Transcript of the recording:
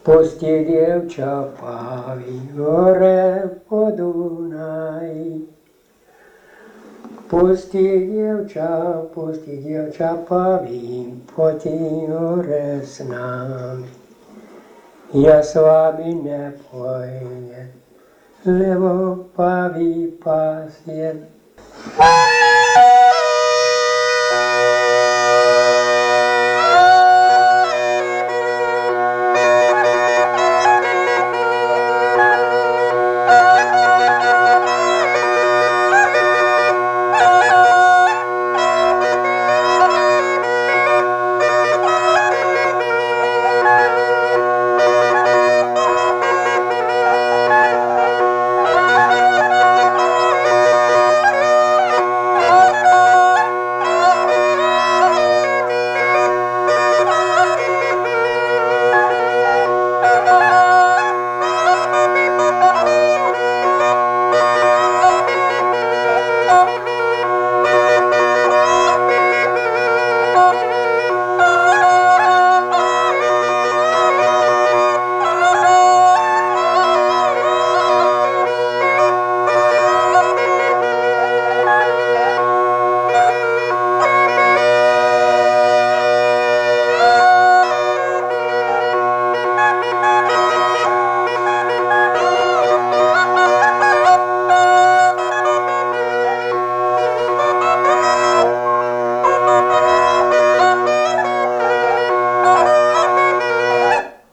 Pustí dievča pávi hore po Dunaji. Pustí dievča pávi po tí hore s nami. Ja s vami nepôjdem, lebo pávi pasiem.